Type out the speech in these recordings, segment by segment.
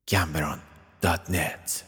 gambron.net.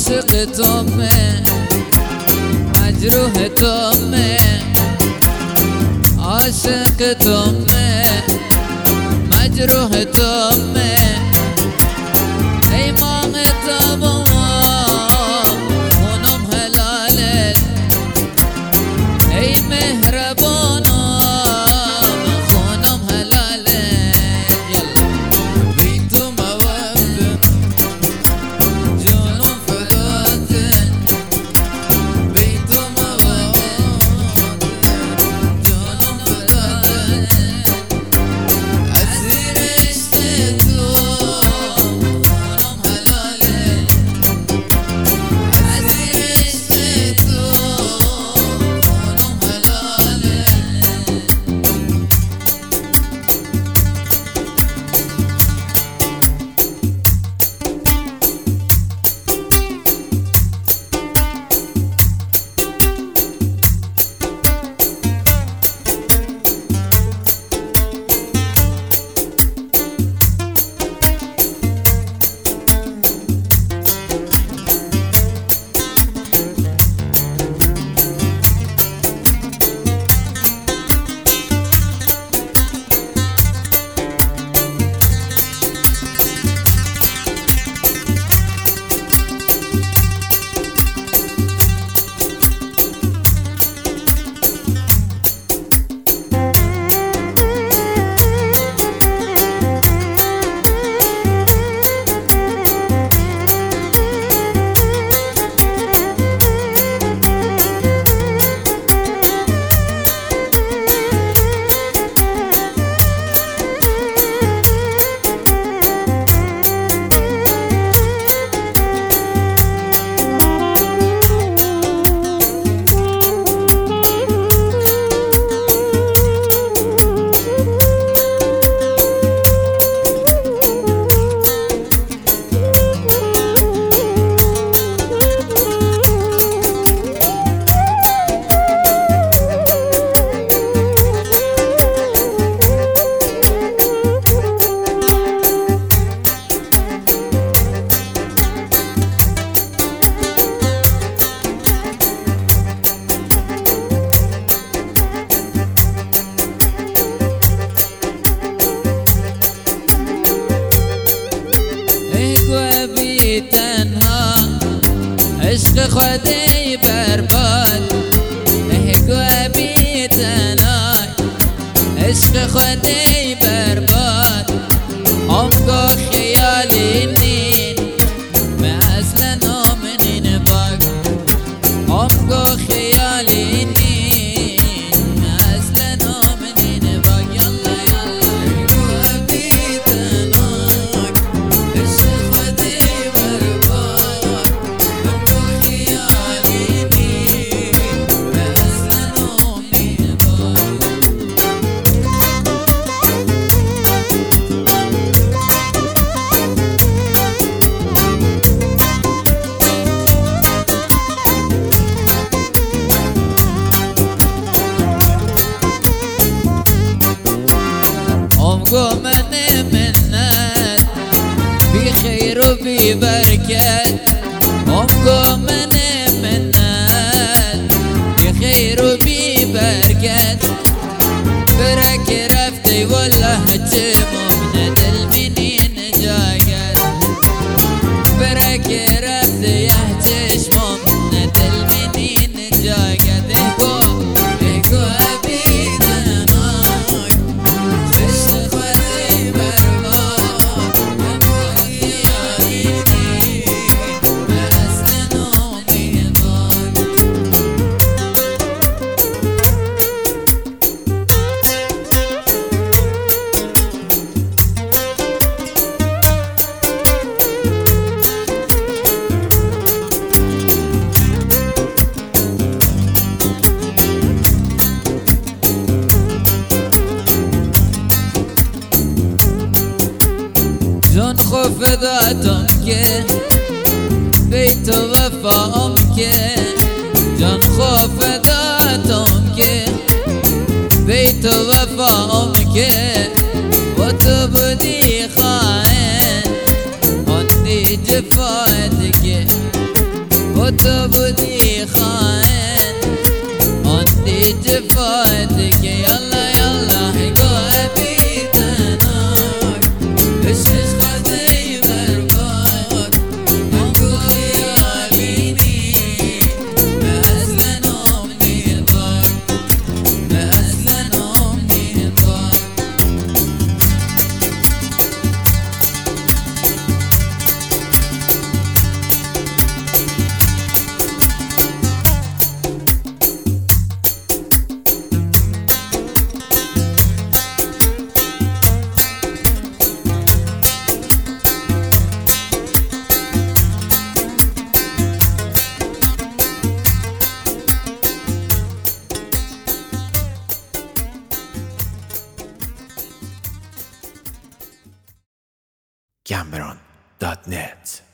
عاشق تومه مجروح تومه عاشق تومه مجروح تومه ای ماه تابان خونم حلالت ای مهربانم خونم حلالت یلا بی تو موابم جانم فداتن بی تو موابم جانم فداتن عزیر عشق تو خونم حلالت عزیر عشق تو خونم حلالت تنها عشق خودی برباد احگو بی تنها عشق خودی برباد امگو خیالی نین من اصلا نامنین باگ امگو خیالی نین من اصلا نامنین باگ یلا یلا احگو بی تنها عشق خودی امگو من منت بی خیر و بی برکت امگو من منت بی خیر و بی برکت برک رفتی والله چه ممنه دل منین جاگت برک رفتی یه چشم ممنه دل منین جاگت اگو بی تنهاک عشق خودی برباد امگو خیالی نین من اصلا نامنین باگ جان خوف دادم که بیت وفام که جان خوف دادم که بیت وفام که و تو بودی خائن آن دی جفایت که تو بودی خائن آنی جفاتك يلا يلا حقوها بيتناك بشش خدي برباد منقول يا بيني مأزلنهم نضاك مأزلنهم نضاك Cameron.net